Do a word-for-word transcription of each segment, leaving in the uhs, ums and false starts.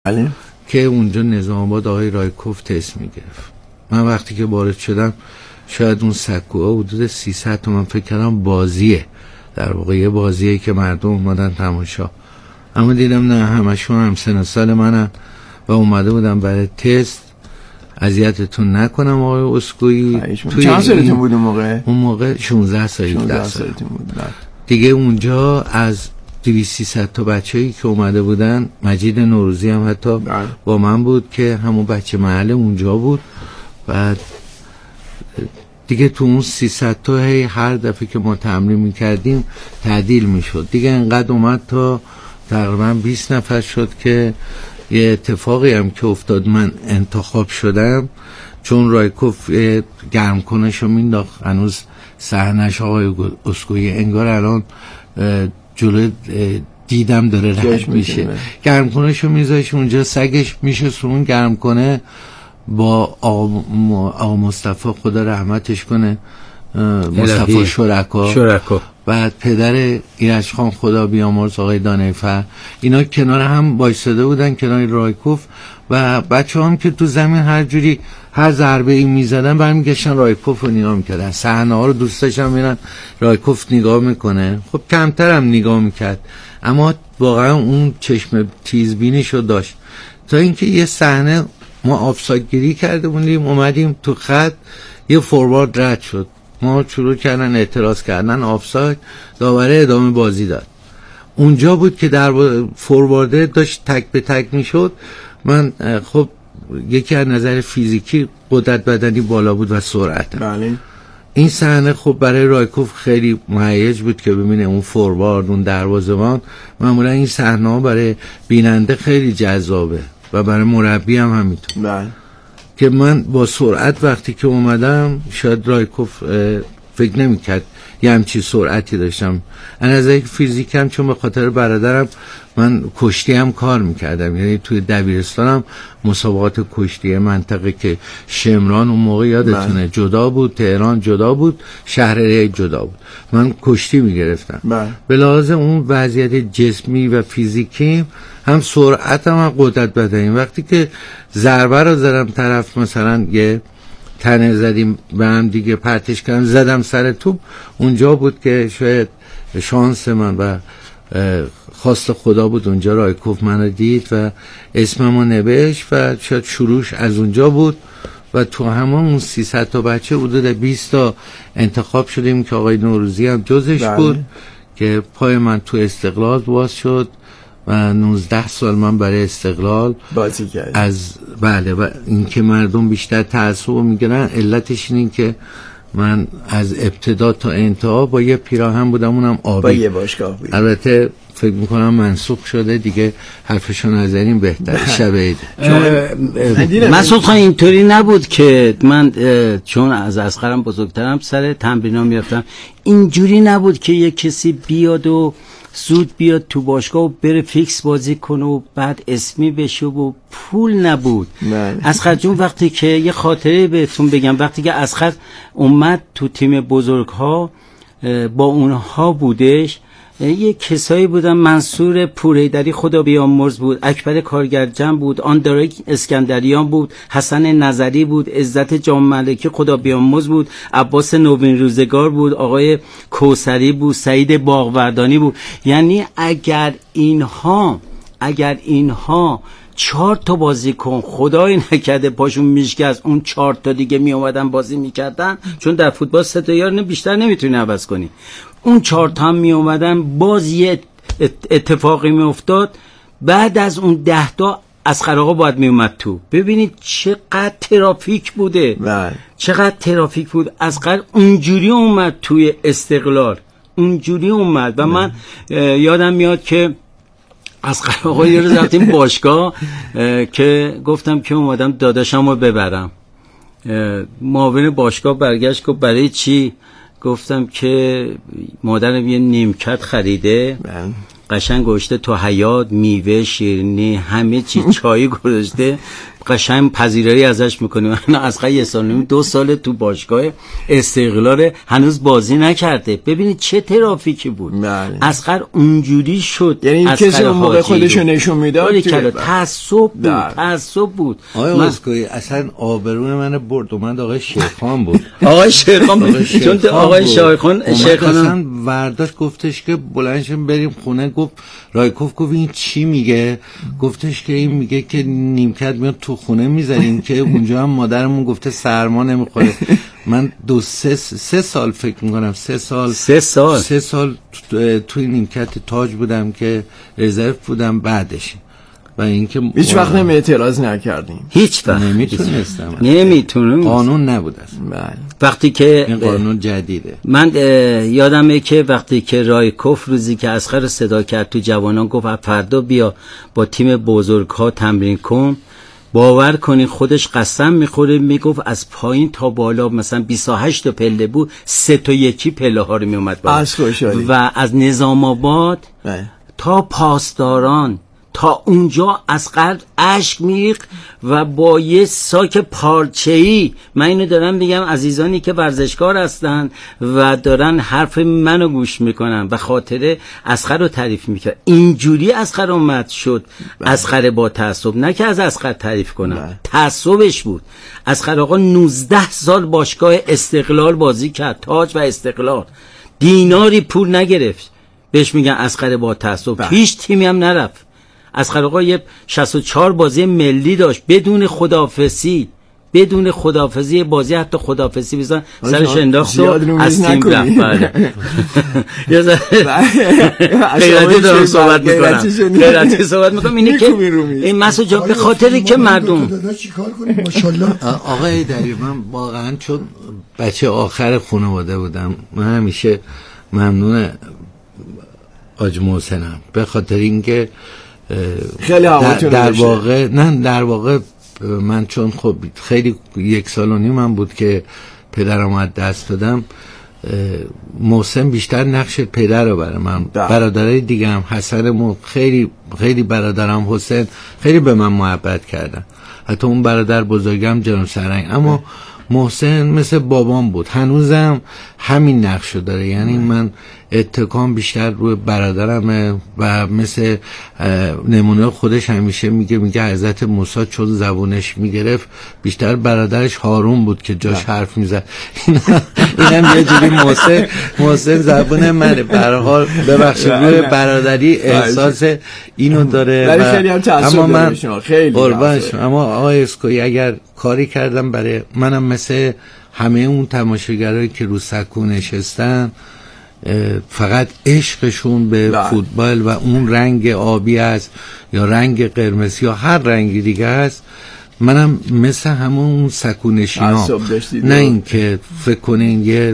بله. که اونجا نظام آباد آقای رایکوف تست میگرفت. من وقتی که وارد شدم شاید اون سکوها حدود سیصد تومن فکر کردم بازیه، در واقع یه بازیه که مردم اومدن تماشا، اما دیدم نه، همشون هم سن سال منن و اومده بودم برای تست. اذیتتون نکنم آقای اسکوئی. چند سالتون بود اون موقع؟ اون موقع شانزده سال شانزده سالتون بود. دیگه اونجا از دویست سیصد تا بچه‌ای که اومده بودن، مجید نوروزی هم حتی بله. با من بود که همون بچه محل اونجا بود. بعد دیگه تو اون سیصد تا هی هر دفعه که ما تمرین میکردیم تعدیل میشد دیگه، انقدر اومد تا تقریبا بیست نفر شد که یه اتفاقی هم که افتاد، من انتخاب شدم چون رایکوف گرم کنشو مینداخت، هنوز صحنه‌اش آقای اسکوئی انگار الان جلو دیدم داره رد میشه، گرم کنشو میذاش اونجا، سگش میشه سرون گرم کنه با آقا مصطفی خدا رحمتش کنه، مصطفی شرکا شرکا بعد پدر ایرج خان خدا بیامرز آقای دانیفر، اینا کنار هم بایستاده بودن کنار رایکوف و بچه هم که تو زمین هر جوری هر ضربه ای میزدن برمیگشتن رایکوف رو نگاه میکردن، صحنه ها رو دوست داشتن میرن رایکوف نگاه میکنه. خب کمتر هم نگاه میکرد اما واقعا اون چشم تیزبینیشو داشت، تا اینکه یه صحنه ما آفساید گیری کرده بودیم، اومدیم تو خط، یه فوروارد رد شد، ما شروع کردن اعتراض کردن آفساید، داوره ادامه بازی داد. اونجا بود که در فوروارده داشت تک به تک میشد. من خب یکی از نظر فیزیکی قدرت بدنی بالا بود و سرعت. بله. این صحنه خب برای رایکوف خیلی مهیج بود که ببینه اون فوروارد، اون دروازه‌بان. معمولا این صحنه‌ها برای بیننده خیلی جذابه و برای مربی هم همینطور. بله. که من با سرعت وقتی که اومدم شاید رایکوف فکر نمی‌کرد یه همچی سرعتی داشتم. از نظر فیزیکم چون به خاطر برادرم من کشتی هم کار میکردم، یعنی توی دبیرستانم مسابقات کشتی منطقه که شمران اون موقع یادتونه بله. جدا بود، تهران جدا بود، شهر جدا بود، من کشتی میگرفتم. بله. به لحاظ اون وضعیت جسمی و فیزیکی هم سرعتم هم قدرت بدنی، وقتی که ضربه رو زدم طرف مثلا یه تنه زدیم به هم دیگه پرتش کردم زدم سر توپ، اونجا بود که شاید شانس من و خواست خدا بود اونجا رایکوف منو دید و اسممو نوشت و شاید شروعش از اونجا بود و تو همون اون سیصد تا بچه حدود بیست تا انتخاب شدیم که آقای نوروزی هم جزش بله. بود که پای من تو استقلال باز شد و نوزده سال من برای استقلال بازی کردم. از بله و این که مردم بیشتر تعصب میگیرن علتش این که من از ابتدا تا انتها با یه پیراهن بودم، اونم آبی، با یه باشگاه بود. البته فکر میکنم منسوخ شده دیگه، حرفشون از این بهتر شب عیده. مسعود خان اینطوری نبود که من چون از اصغرم بزرگترم سر تمرینام میرفتم، اینجوری نبود که یه کسی بیاد و زود بیاد تو باشگاه و بره فیکس بازی کنه و بعد اسمی بشه و پول نبود. اصغر جون وقتی که یه خاطره بهتون بگم، وقتی که اصغر اومد تو تیم بزرگ ها با اونها بودش، یه کسایی بودن، منصور پورهیدری خدا بیامرز بود، اکبر کارگرجم بود، آندرک اسکندریان بود، حسن نظری بود، عزت جام ملکی خدا بیامرز بود، عباس نوین روزگار بود، آقای کوثری بود، سعید باغوردانی بود. یعنی اگر اینها اگر اینها چهار تا بازیکن خدای نکرده پاشون میشکست، اون چهار تا دیگه می اومدن بازی میکردن، چون در فوتبال سه تا یار بیشتر نمیتونی عوض کنی، اون چهار تا هم می اومدن باز یه اتفاقی می افتاد، بعد از اون ده تا اصغر آقا باید می اومد تو. ببینید چقدر ترافیک بوده بله. چقدر ترافیک بود. اصغر اونجوری اومد توی استقلال، اونجوری اومد و من یادم میاد که اصغر آقا یه روز رفتیم باشگاه که گفتم که اومدم داداشم رو ببرم، معاون باشگاه برگشت گفت برای چی؟ گفتم که مادرم یه نیمکت خریده، قشنگ گذاشته تو حیاط، میوه، شیرینی، همه چی، چای گذاشته، قشنگ پذیرایی ازش میکنیم. من از یه سال نیم دو سال تو باشگاه استقلال هنوز بازی نکرده. ببینید چه ترافیکی بود. اصغر اونجوری شد، یعنی کسی اون موقع خودشو نشون میداد. تعصب بود، تعصب بود. آقای اسکوئی اصلا آبرون من برد. اومد آقای شیخان بود. آقای شیخان بود. چون آقای شیخان شیخان اصلا ورداشت گفتش که بلندشیم بریم خونه. گفت رایکوف گفت این چی میگه؟ گفتش که این میگه که نیمکت میاد تو خونه میذاریم که اونجا هم مادرمون گفته سرما نمیخوره. من دو سه سه سال فکر میکنم سه سال سه سال سه سال توی نیمکت تاج بودم که رزرو بودم بعدش. و اینکه هیچ وقت نمی اعتراض نکردیم. هیچ وقت نمیتونستم. نمیتونم. قانون نبود اصلا. وقتی که این قانون جدیده. من یادمه که وقتی که رایکوف روزی که اصغر رو صدا کرد تو جوانان گفت فردا بیا با تیم بزرگ‌ها تمرین کن، باور کنین خودش قسم میخوره، میگفت از پایین تا بالا مثلا بیست و هشت پله بود، سه تا یکی پله ها رو میومد بالا و از نظام آباد تا پاسداران تا اونجا اصغر اشک میریخت و با یه ساک پارچه‌ای، من اینو دارم میگم عزیزانی که ورزشکار هستن و دارن حرف منو گوش میکنن و خاطره اصغر رو تعریف میکنن، اینجوری اصغر اومد شد. اصغر با تعصب، نه که از اصغر تعریف کنم، تعصبش بود. اصغر آقا نوزده سال باشگاه استقلال بازی کرد، تاج و استقلال، دیناری پول نگرفت. بهش میگن اصغر با تعصب. هیچ تیمی هم نرفت. اصغر آقا یه شصت و چهار بازی ملی داشت بدون خداحافظی، بدون خداحافظی بازی حتی خداحافظی بزن سرش انداخت و از تیم رفت. بله یه ذره غیرتی دارم صحبت میکنم، غیرتی صحبت میکنم. اینه که این مسعود جان به خاطری که مردم چیکار کنیم ماشاءالله. آقای دری من واقعا چون بچه آخر خانواده بودم، من همیشه ممنون حاج محسنم به خاطر اینکه خیلی در, در واقع نه در واقع من چون خب خیلی یک سال و نیم من بود که پدرم از دست دادم، محسن بیشتر نقش پدر رو برای من، برادرای دیگه هم حسن خیلی خیلی برادرم حسین خیلی به من محبت کردن، حتی اون برادر بزرگم جناب سرنگ، اما محسن مثل بابام بود، هنوزم همین نقشو داره. یعنی من اتکام بیشتر روی برادرمه و مثل نمونه خودش همیشه میگه میگه حضرت موسی چون زبونش میگرفت بیشتر برادرش هارون بود که جاش حرف میزد. اینم یه جوری محسن محسن زبون منه. به هر حال ببخشید روی برادری احساس اینو داره. اما من قربانش، اما آقای اسکوئی اگر کاری کردم برای منم مثل همه اون تماشاگرایی که رو سکو نشستن فقط عشقشون به فوتبال و اون رنگ آبی است یا رنگ قرمز یا هر رنگی دیگه است، منم مثل همون اون سکونشینا، نه این که فکر کنین یه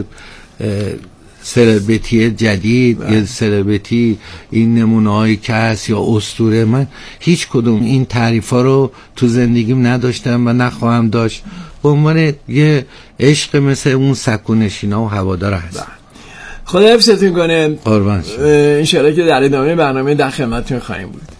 سلبریتی جدید یه سلبریتی این نمونه هایی که هست یا اسطوره. من هیچ کدوم این تعریف ها رو تو زندگیم نداشتم و نخواهم داشت. به عنوان یه عشق مثل اون سکونشینا و هوادار هست. خدا حفظتون کنه. قربان شما. انشالله که در ادامه برنامه در خدمتتون خواهیم بود.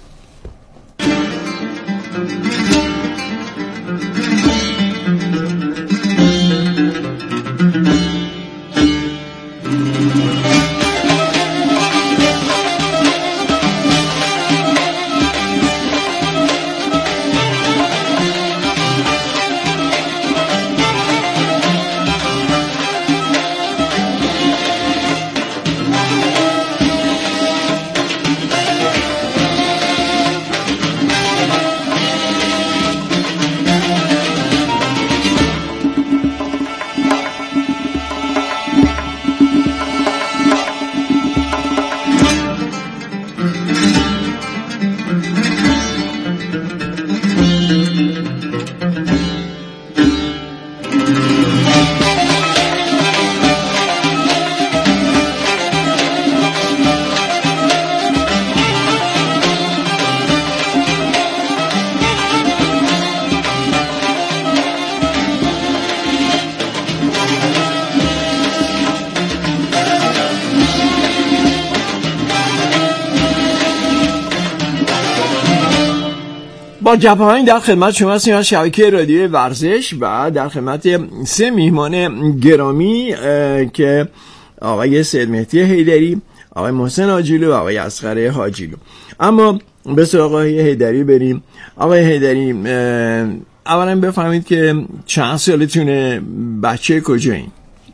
با جپاهنگ در خدمت شما هستیم از شبکه رادیو ورزش و در خدمت سه میهمان گرامی که آقای سید مهدی حیدری، آقای محسن آجیلو و آقای اصغر حاجیلو. اما به سراغ آقای حیدری بریم. آقای حیدری، اولا بفهمید که چند سالتونه، بچه کجایین؟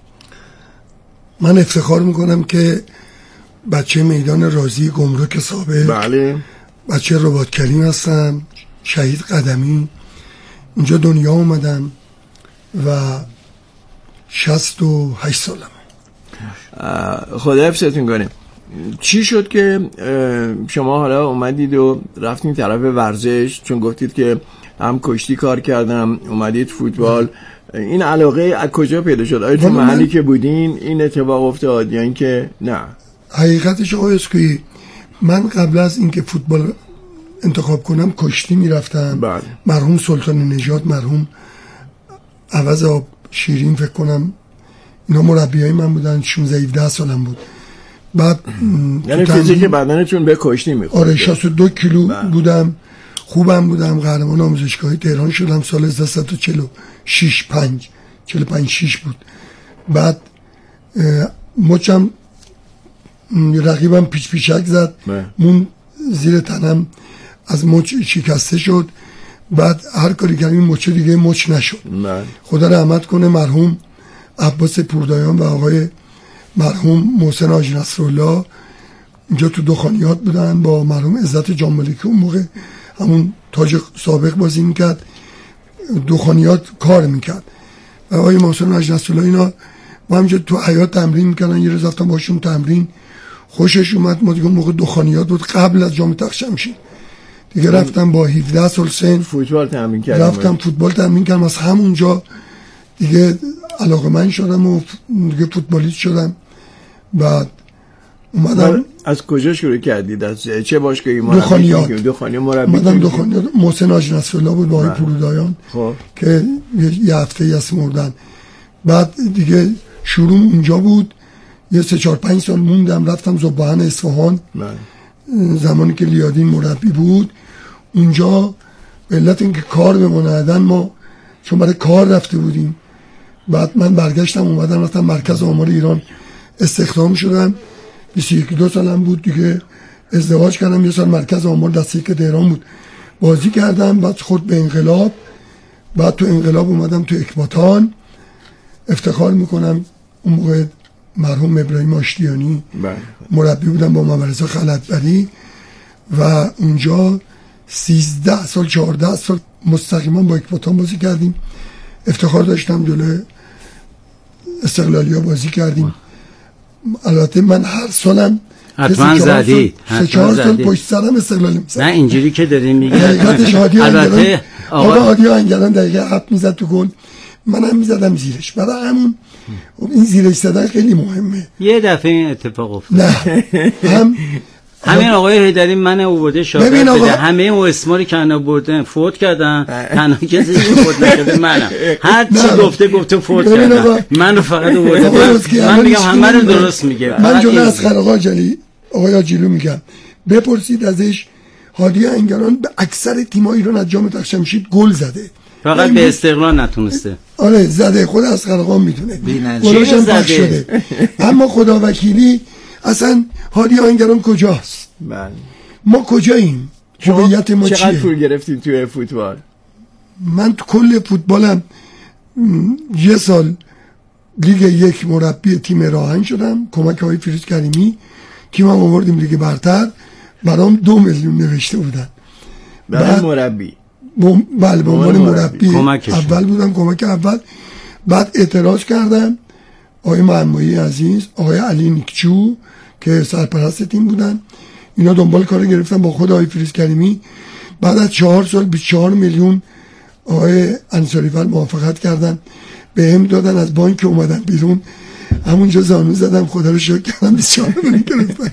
من افتخار میکنم که بچه میدان رازی گمرک سابق، بله، بچه رباط کریم هستم، شهید قدمی. اینجا دنیا اومدم و شصت و هشت سالم. خدا حفظتون کنه. چی شد که شما حالا اومدید و رفتین طرف ورزش؟ چون گفتید که هم کشتی کار کردم، اومدید فوتبال. این علاقه از کجا پیدا شد؟ آیا تو محلی که بودین این اتفاق افتاد یا اینکه نه؟ حقیقتش آقای اسکوئی، من قبل از اینکه فوتبال انتخاب کنم کشتی میرفتم. بله. مرحوم سلطان نژاد، مرحوم عوض آب شیرین، فکر کنم اینا مربیای من بودن. شانزده هفده سالم بود. بعد یعنی چیزی که بدنتون به کشتی میخورد. آره، شصت و دو کیلو بله. بودم، خوبم بودم، قهرمان آموزشگاهی تهران شدم سال هزار و سیصد و چهل و شش پنج چهل و پنج شش بود. بعد مچم رقیبم پیچ پیچک زد، مون زیر تنم از مچ شکسته شد. بعد هر کاری کردم این مچ دیگه مچ نشد. خدا رحمت کنه مرحوم عباس پوردایان و آقای مرحوم محسن حاجی نصرالله اینجا تو دخانیات بودن با مرحوم عزت جانمالکی. اون موقع همون تاج سابق بازی میکرد، دخانیات کار میکرد و آقای محسن حاجی نصرالله اینا ما همینجا تو حیات تمرین میکردن. یه روز رفتم باشون تمرین، خوشش اومد. ما دیگه موقع دخانیات بود، قبل از جام تخت شمشیر دیگه. رفتم با هفده سال سن فوتبال تمرین کردم، رفتم فوتبال تمرین کردم. از همونجا دیگه علاقه‌مند شدم و دیگه فوتبالیست شدم. بعد اومدم. از کجا شروع کردید؟ از چه باشگاهی؟ دخانیات. دخانیات مربی. اومدم دخانیات. محسن حاجی نصرالله بود با آقای پورودایان که یه هفته یه مردن. بعد دیگه شروع اونجا بود. یه سه چهار پنج سال موندم، رفتم ذوب‌آهن اصفهان زمانی که لیادین مربی بود. اونجا به علت اینکه کار به ما ندادن، ما چون برای کار رفته بودیم. بعد من برگشتم اومدم رفتم مرکز آمار ایران استخدام شدم. بیست و یک دو سالم بود دیگه ازدواج کردم. یه سال مرکز آمار دسته که تهران بود بازی کردم. بعد خورد به انقلاب. بعد تو انقلاب اومدم تو اکباتان. افتخار میکنم اون موقع مرحوم ابراهیم آشتیانی مربی بودم با مبارزه خلعتبری و اونجا سیزده سال چهارده سال مستقیما با اکباتان بازی کردیم. افتخار داشتم جلوی استقلالیا بازی کردیم. البته من هر سالم حتما زدی سه چهار سال پشت سرم استقلالی می‌زدم. نه اینجوری که داریم میگه حقیقتش هادی انگلان، آقا هادی انگلان دقیقه هفت میزد تو گل، منم میزدم زیرش. برای همون این زیرش زدن خیلی مهمه. یه دفعه این اتفاق افتاد. نه هم همین آقای حیدری من آورده شاگرد بده، همه اون اسماری که انا بردن فوت کردن، تنها کسی که فوت نشده منم. هر چی گفته گفته فوت کردن، من رو فقط آورده. من میگم همه رو درست میگه. من جون اصغر آقا جلی آقای آجیلو میگم، بپرسید ازش هادی انگلان به اکثر تیم‌های ایران از جام تخت شمشیر گل زده، فقط به استقلال نتونسته. آره زده، خود اصغر آقا میدونه گلش هم پخش شده. اما خدا وکیلی اصلا هادی انگلان کجاست؟ بله. ما کجاییم؟ هویت ما چیه؟ چقدر پول گرفتین توی فوتبال؟ من تو کل فوتبالم یه سال لیگ یک مربی تیم راهن شدم، کمک های فیروز کریمی. تیمم آوردیم لیگ برتر، برام دو میلیون نوشته بودن برای مربی. بله به عنوان مربی اول بودم، کمک اول. بعد اعتراض کردم، آقای معمایی عزیز، آقای علی نیکچو که سرپرست تیم بودن، اینا دنبال کار گرفتن با خود آقای فیروز کریمی. بعد از چهار سال بیست و چهار میلیون آقای انصاری‌فر موافقت کردن، به هم دادن. از بانک اومدن بیرون، همونجا زانو زدم، خدا رو شکر کردم بیست و چهار میلیون گرفتن.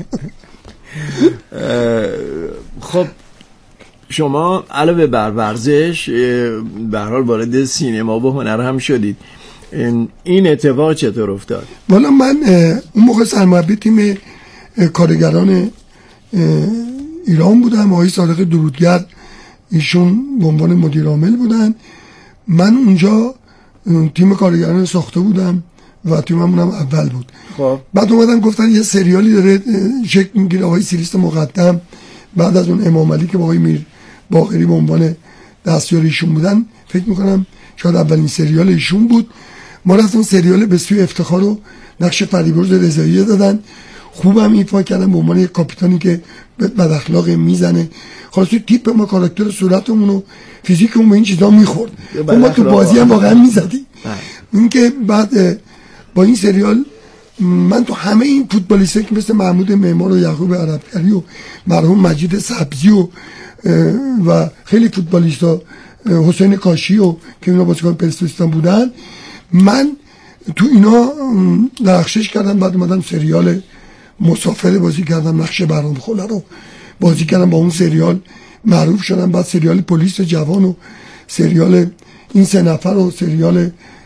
خب شما علاوه بر ورزش به هر حال وارد سینما و هنر هم شدید. این اتفاق چطور افتاد؟ والا من اون موقع سرمربی تیم کارگران ایران بودم. آقای صادق درودگرد ایشون به عنوان مدیر عامل بودن. من اونجا تیم کارگران ساخته بودم و تیممون هم اول بود. خب بعد اومدن گفتن یه سریالی داره شکل میگیره، آقای سیلیست مقدم بعد از اون امام علی که با آقای میر باقری به عنوان دستیار ایشون بودن، فکر میکنم شاید اولین سریال ایشون بود. ما رفتیم سریال به سوی افتخار رو نقش فریبرز رضایی دادن، خوبم ایفا کردن به عنوان یک کاپیتانی که بد اخلاق میزنه. خلاص تیپ ما کاراکتر صورتمون و فیزیکمون به این چیزا میخورد، ما تو بازی هم واقعا میزدیم. این که بعد با این سریال من تو همه این فوتبالیستا که مثل محمود معمار و یعقوب عربگری و مرحوم مجید سبزی و و خیلی فوتبالیستا، حسین کاشی و که اینا بازیکن پرسپولیس بودن، من تو اینا درخشش کردم. بعد اومدم سریال مسافر بازی کردم، نقش برام خوله رو بازی کردم، با اون سریال معروف شدم. بعد سریال پلیس جوان و سریال این سه نفر و سریال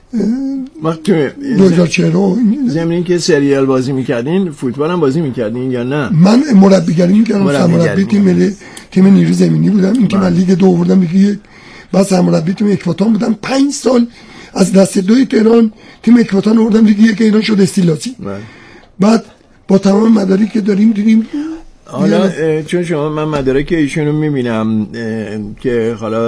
دو هزار و چهار. ضمن اینکه سریال بازی میکردین فوتبال هم بازی میکردین یا نه؟ من مربیگری میکردم، سرمربی تیم ملی تیم نیروی زمینی بودم. این که من لیگ دو آوردم لیگ یک، بعد سرمربی تیم اکباتان بودم. پنج سال از دست دوی تهران تیم اکباتان آوردم لیگ یک، ایران شد استیلاسی. بعد با تمام مدارکی که داریم دیدیم. حالا چون شما من مدارک ایشونو میبینم که حالا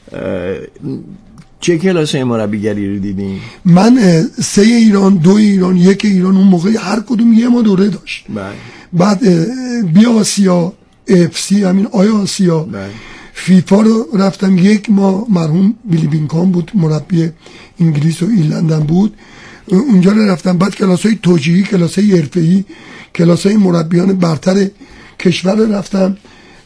چه کلاسه مربیگری رو دیدین؟ من سه ایران، دو ایران، یک ایران، اون موقع هر کدوم یه ما دوره داشت. بله. بعد بی آسیا، اف سی، همین آی آسیا، بله. فیفا رو رفتم یک ما، مرحوم بیلی بینکام بود مربی انگلیس و ایرلندم بود، اونجا رو رفتم. بعد کلاسای توجیهی، کلاسای حرفه‌ای، کلاسای مربیان برتر کشور رو رفتم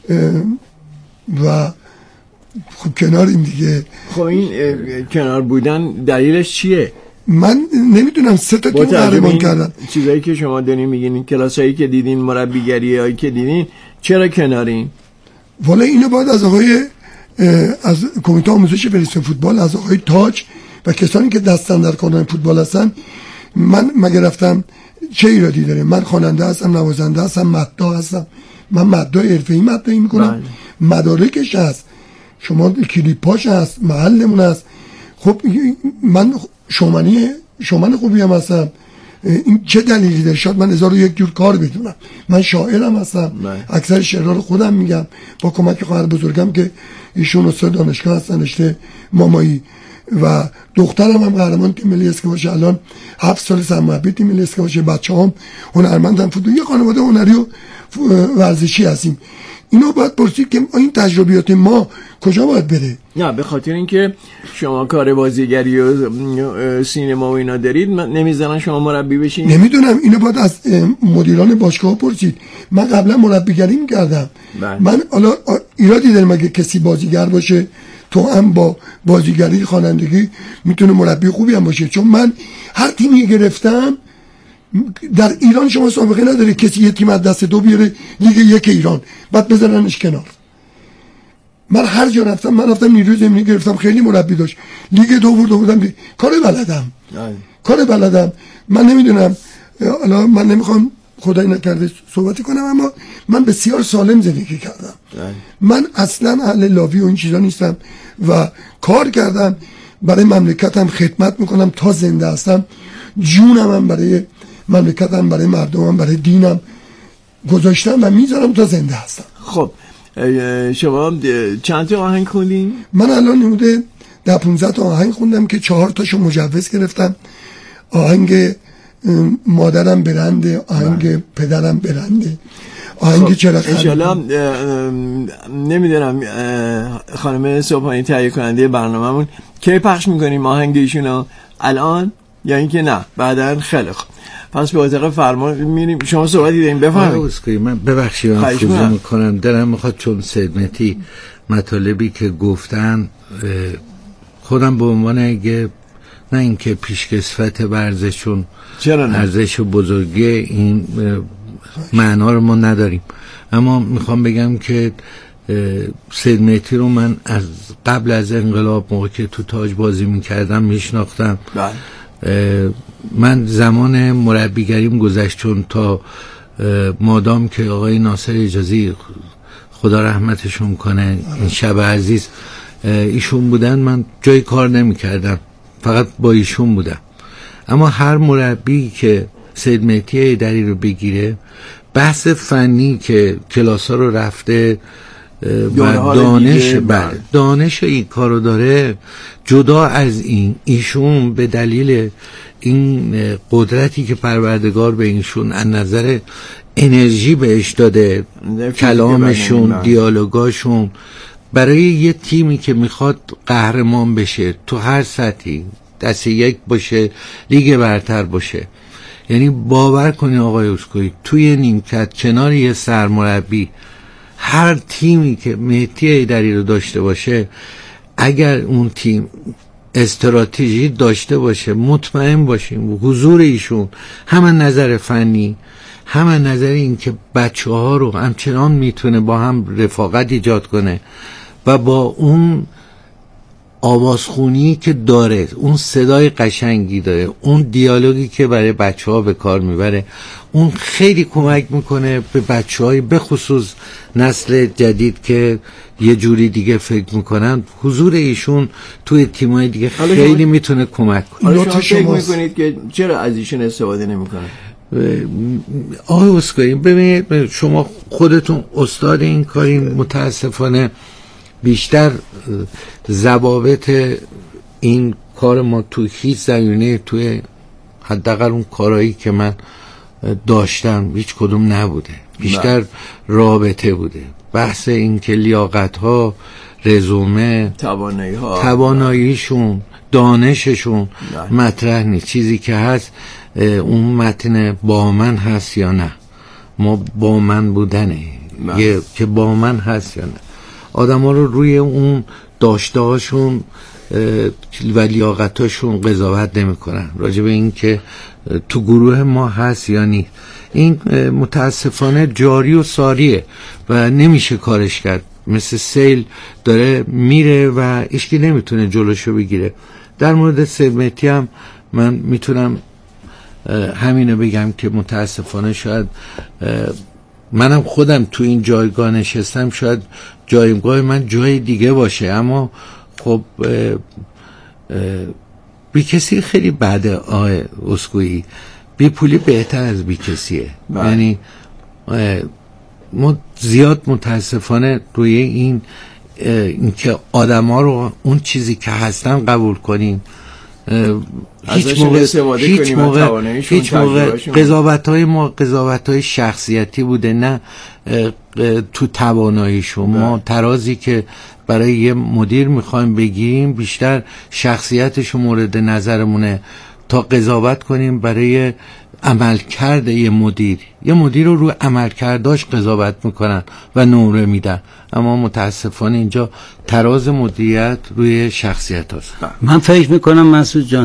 و خب کنار این دیگه. خب این کنار بودن دلیلش چیه؟ من نمیدونم، سه تا تیم قهرمان کردن. چیزایی که شما دارین میگین، کلاسایی که دیدین، مربیگری هایی که دیدین، چرا کنارین؟ والا اینو باید از آقای از کمیته آموزش فدراسیون فوتبال، از آقای تاج و کسانی که دستن در کارهای فوتبال هستن. من مگه رفتم چه ایرادی داره؟ من خواننده هستم، نوازنده هستم، مداح هستم. من مداح حرفه‌ای مداحی میکنم، مدارکش هست، شما کلیپاش هست، محلمون هست. خب من شومنی شومن خوبی هم هستم. این چه دلیلی داره؟ شاید من هزار و یک جور کار بدونم. من شاعرم هستم، اکثر شعرها رو خودم میگم با کمک خواهر بزرگم که ایشون استاد دانشگاه هستن رشته مامایی، و دخترم هم قهرمان تیم ملی اسکواش، الان هفت سال سرمربی تیم ملی اسکواش. بچه‌هام هنرمندن، فوتبال، یه خانواده هنری و ورزشی هستیم. اینو باید پرسید که این تجربیات ما کجا باید بره؟ نه به خاطر اینکه شما کار بازیگری و سینما و اینا دارید، نمیزنن شما مربی بشین؟ نمیدونم، اینو باید از مدیران باشگاه پرسید. من قبلا مربیگری میکردم. من حالا ایرادی داره مگه کسی بازیگر باشه تو هم با بازیگری خوانندگی میتونه مربی خوبی هم باشه؟ چون من هر تیمی گرفتم در ایران، شما سابقه نداره کسی یه تیم از دست دو بیاره لیگ یک ایران بعد بذارنش کنار. من هر جا رفتم، من رفتم نیروی زمینی گرفتم، خیلی مربی داشت، لیگ دو برده بودم. کار بلدم کار بلدم من نمیدونم، حالا من نمیخوام خدای نکرده صحبتی کنم، اما من بسیار سالم زندگی کردم. من اصلا اهل لاوی و این چیزا نیستم و کار کردم برای مملکتم، خدمت میکنم تا زنده هستم. جونم هم برای مملکتم، برای مردمم، برای دینم گذاشتم و میذارم تا زنده هستم. خب شما چند تا آهنگ خوندین؟ من الان نموده ده پونزده تا آهنگ خوندم که چهار تاشو مجوز گرفتم. آهنگ مادرم برنده، آهنگ پدرم برنده، آهنگ چرا خرید. انشالله نمیدونم خانم صبحانی تهیه کننده برنامه‌مون کی پخش میکنیم آهنگ ایشونو؟ الان یا اینکه نه بعداً؟ خیلی خوب، پس به اتاق فرمان میریم. شما صحبتی دارین بفرمایید. من ببخشید من خوزه میکنم، دلم میخواد چون سیدمتی مطالبی که گفتن خودم به عنوان اگه نه اینکه پیشکسوت ورزشون، چرا نه؟ ارزش و بزرگی این معنا رو ما نداریم، اما میخوام بگم که سیدمتی رو من از قبل از انقلاب موقع که تو تاج بازی میکردم میشناختم. من زمان مربیگریم گذشت، چون تا مادام که آقای ناصر اجازی خدا رحمتشون کنه، این شب عزیز ایشون بودن، من جای کار نمی کردم، فقط با ایشون بودم. اما هر مربی که سید مهدی حیدری رو بگیره، بحث فنی که کلاس ها رو رفته و دانش بر دانش این کارو داره، جدا از این ایشون به دلیل این قدرتی که پروردگار به ایشون از نظر انرژی بهش داده، کلامشون، دیالوگاشون، برای یه تیمی که میخواد قهرمان بشه تو هر سطحی، دست یک باشه، لیگ برتر باشه، یعنی باور کنی آقای اسکوئی توی نیمکت کنار یه سرمربی، هر تیمی که مهدی حیدری رو داشته باشه، اگر اون تیم استراتژی داشته باشه، مطمئن باشیم حضور ایشون هم نظر فنی، هم نظر این که بچه ها رو همچنان میتونه با هم رفاقت ایجاد کنه و با اون آوازخونی که داره، اون صدای قشنگی داره، اون دیالوگی که برای بچه ها به کار میبره، اون خیلی کمک میکنه به بچه های به خصوص نسل جدید که یه جوری دیگه فکر میکنن. حضور ایشون توی تیمای دیگه خیلی میتونه کمک کنه. حالا شما فکر میکنید که چرا از ایشون استفاده نمیکنن؟ آقای اسکوئی ببینید، شما خودتون استاد این کارین، متاسفانه بیشتر ضوابط این کار ما تو هیچ زمینه، توی حداقل اون کارهایی که من داشتم هیچ کدوم نبوده، بیشتر رابطه بوده. بحث این که لیاقت ها، رزومه، توانایی ها، تواناییشون، دانششون مطرح نیست. چیزی که هست اون متن با من هست یا نه، ما با من بودنه یه که با من هست یا نه. آدم ها رو روی اون داشته هاشون و لیاقت هاشون قضاوت نمی کنن، راجع به این که تو گروه ما هست یا نیست. این متاسفانه جاری و ساریه و نمیشه کارش کرد، مثل سیل داره میره و هیچکی نمیتونه جلوشو بگیره. در مورد سید مهدی هم من میتونم همینو بگم که متاسفانه شاید منم خودم تو این جایگاه نشستم، شاید جایگاه من جای دیگه باشه، اما خب بی کسی خیلی بده آه اسکوئی، بی پولی بهتر از بی کسیه. یعنی ما زیاد متاسفانه روی این اینکه آدم ها رو اون چیزی که هستن قبول کنیم، هیچ موقع هیچ موقع هیچ موقع قضاوت‌های ما قضاوت‌های شخصیتی بوده، نه تو تواناییشون. ما ترازی که برای یه مدیر میخوایم بگیریم بیشتر شخصیتش مورد نظرمونه تا قضاوت کنیم برای عملکرد یه مدیر. یه مدیر رو رو عملکرداش قضاوت میکنن و نمره میدن، اما متاسفانه اینجا تراز مدیریت روی شخصیت هست. من فکر میکنم مسعود جان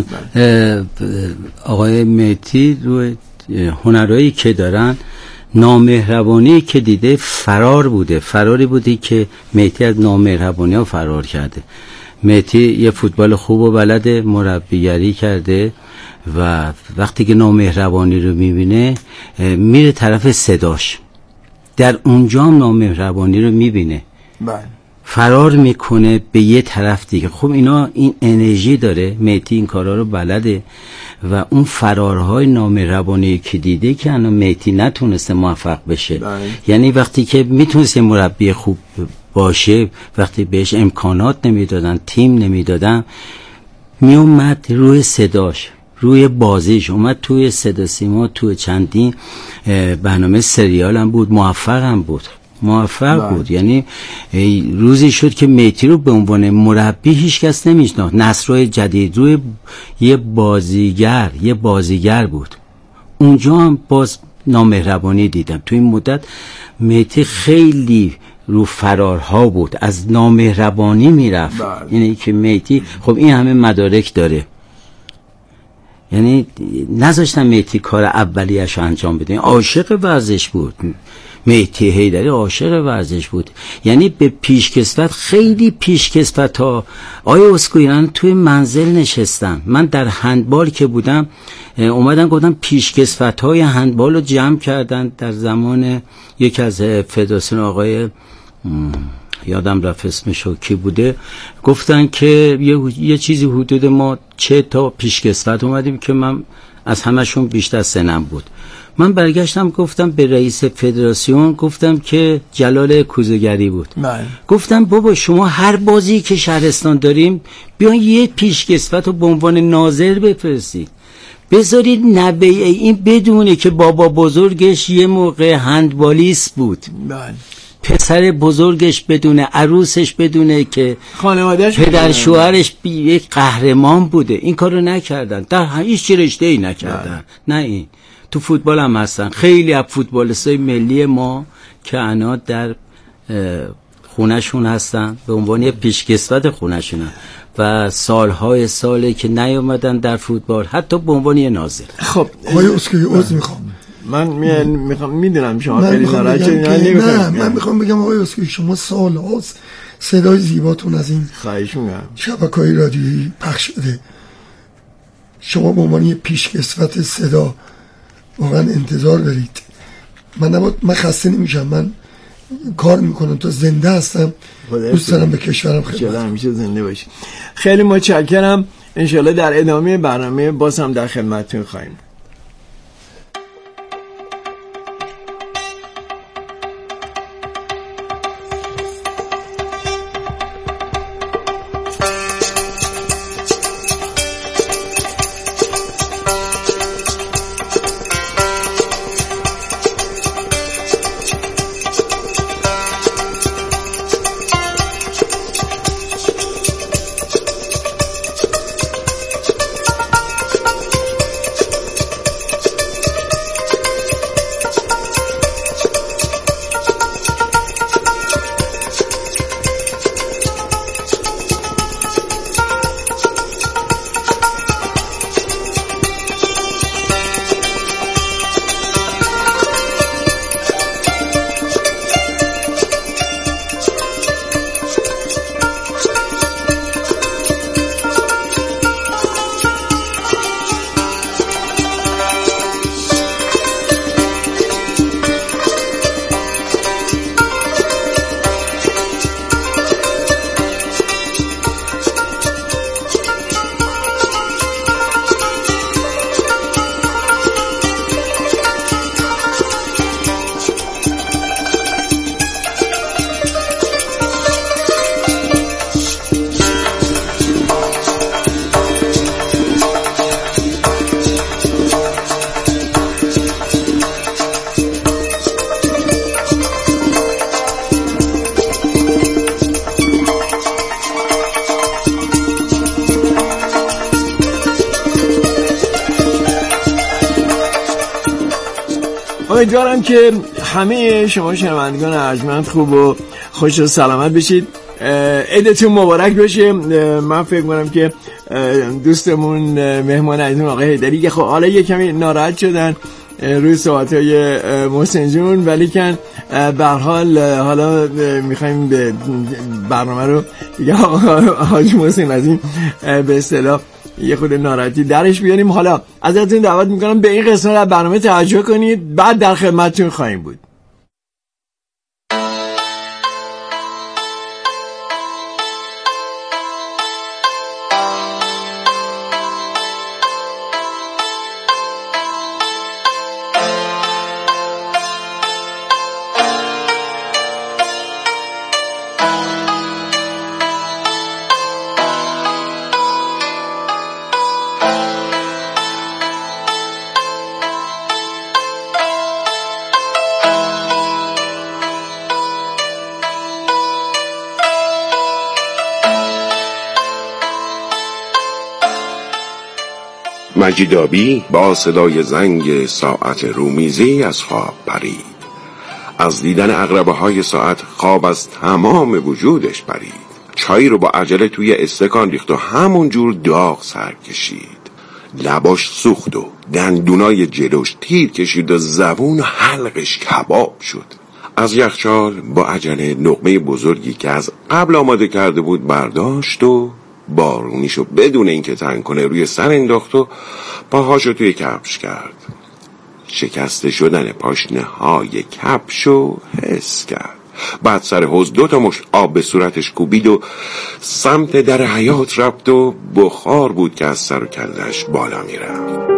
آقای مهدی روی هنرهایی که دارن، نامهربانی که دیده فرار بوده، فراری بوده که مهدی از نامهربانی ها فرار کرده. مهدی یه فوتبال خوب و بلده، مربیگری کرده و وقتی که نامهربانی رو میبینه میره طرف صداش، در اونجا هم نامهربانی رو میبینه، فرار میکنه به یه طرف دیگه. خب اینا این انرژی داره، مهدی این کارا رو بلده و اون فرارهای نامهربانی که دیده که انا مهدی نتونسته موفق بشه. بله. یعنی وقتی که میتونست مربی خوب باشه، وقتی بهش امکانات نمیدادن، تیم نمیدادن، میومد روی صداش، روی بازیش، اومد توی صدا سیما، توی چندین برنامه سریال هم بود، موفق هم بود، موفق بله. بود. یعنی روزی شد که مهدی رو به عنوان مربی هیچ کس نمیشناخت. نسرای جدید روی یه بازیگر یه بازیگر بود، اونجا هم باز نامهربانی دیدم. تو این مدت مهدی خیلی رو فرارها بود، از نامهربانی میرفت. یعنی که مهدی خب این همه مدارک داره، یعنی نذاشتن مهدی کار اولیه‌اش انجام بده. عاشق ورزش بود مهدی حیدری، عاشق ورزش بود، یعنی به پیشکسوت، خیلی پیشکسوت ها. آیا اسکوئی توی منزل نشستن، من در هندبال که بودم اومدن گفتن پیشکسوت های هندبال رو جمع کردن در زمان یکی از فدراسیون آقای یادم رفت اسمشو کی بوده، گفتن که یه, یه چیزی حدود ما چه تا پیشکسوت اومدیم که من از همشون بیشتر سنم بود. من برگشتم گفتم به رئیس فدراسیون، گفتم که جلال کوزه‌گری بود، من. گفتم بابا شما هر بازی که شهرستان داریم بیان یه پیشکسوت رو به عنوان ناظر بفرستید، بذارید نبه این بدونه که بابا بزرگش یه موقع هندبالیست بود، من. پسر بزرگش بدونه، عروسش بدونه که خانوادهش پدر شوهرش یک قهرمان بوده. این کارو نکردن، در هیچ رشته ای نکردن. نه این تو فوتبال هم هستن خیلی از فوتبالیستای ملی ما که انا در خونهشون هستن به عنوان یه پیشکسوت خونهشون و سالهای ساله که نیومدن در فوتبال حتی به عنوان یه ناظر. خب آقای اسکوئی عذر میخوام، من میخوام میدونم شما من خیلی میخوام ناراحت بگم شدید. که نه من میخوام بگم آقای اسکوئی شما سال هاست صدای زیباتون از این خواهش میکنم شبکه‌های رادیویی پخش شده، شما به عنوان یه پیشکسوت صدا واقعا انتظار دارید. من نباید، من خسته نمیشم، من کار میکنم تا زنده هستم، دوست دارم به کشورم خدمت همیشه زنده باشید. خیلی متشکرم، انشالله در ادامه برنامه باز هم در خدمتتون خواهیم. امیدوارم که همه شما شنوندگان ارجمند خوب و خوش و سلامت بشید. عیدتون مبارک باشه. من فکر می‌کنم که دوستمون مهمان عزیزمون آقای حیدری که خب حالا یه کمی ناراحت شدن روی صحبت‌های محسن جون، ولی کن به هر حال حالا می‌خوایم به برنامه رو دیگه حاج محسن از این به اصطلاح یه خود ناراحتی درش بیاریم. حالا ازتون دعوت میکنم به این قسمت از برنامه توجه کنید، بعد در خدمتتون خواهیم بود. مجیدابی با صدای زنگ ساعت رومیزی از خواب پرید. از دیدن عقربه‌های ساعت خواب از تمام وجودش پرید. چای رو با عجله توی استکان ریخت و همون جور داغ سر کشید. لباش سوخت و دندونای جلوش تیر کشید و زبون حلقش کباب شد. از یخچال با عجله لقمه بزرگی که از قبل آماده کرده بود برداشت و بارونیشو بدون اینکه تنگ کنه روی سر انداخت و پاهاشو توی کفش کرد. شکسته شدن پاشنه های کفشو حس کرد. بعد سر حوض دو تا مشت آب به صورتش کوبید و سمت در حیاط رفت و بخار بود که از سر و کلش بالا میرفت.